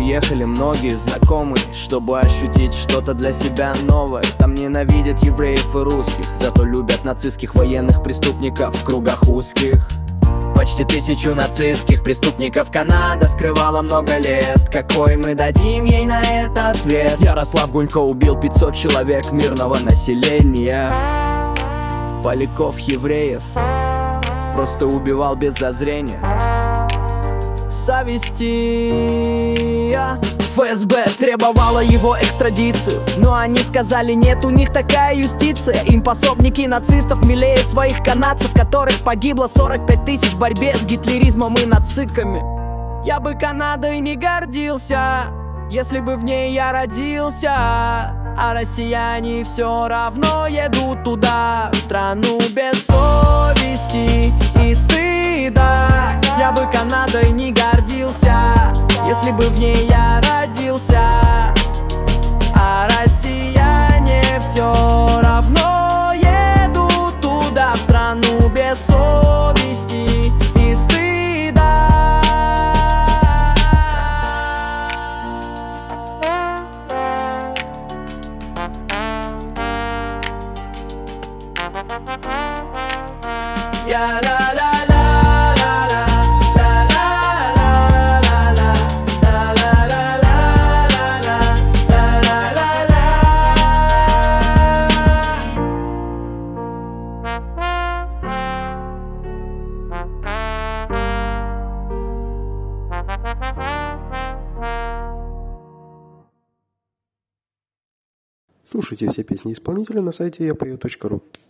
приехали многие знакомые, чтобы ощутить что-то для себя новое. Там ненавидят евреев и русских, зато любят нацистских военных преступников в кругах узких. Почти 1000 нацистских преступников Канада скрывала много лет. Какой мы дадим ей на это ответ? Ярослав Гунько убил 500 человек мирного населения. Поляков евреев просто убивал без зазрения совести. ФСБ требовала его экстрадицию, но они сказали нет, у них такая юстиция. Им пособники нацистов милее своих канадцев, которых погибло 45 000 в борьбе с гитлеризмом и нациками. Я бы Канадой не гордился, если бы в ней я родился. А россияне все равно едут туда, в страну без совести и стыда. Я бы Канадой не гордился, если бы в ней я родился. А россияне все равно едут туда, в страну без совести и стыда. Слушайте все песни исполнителя на сайте yapою.ru.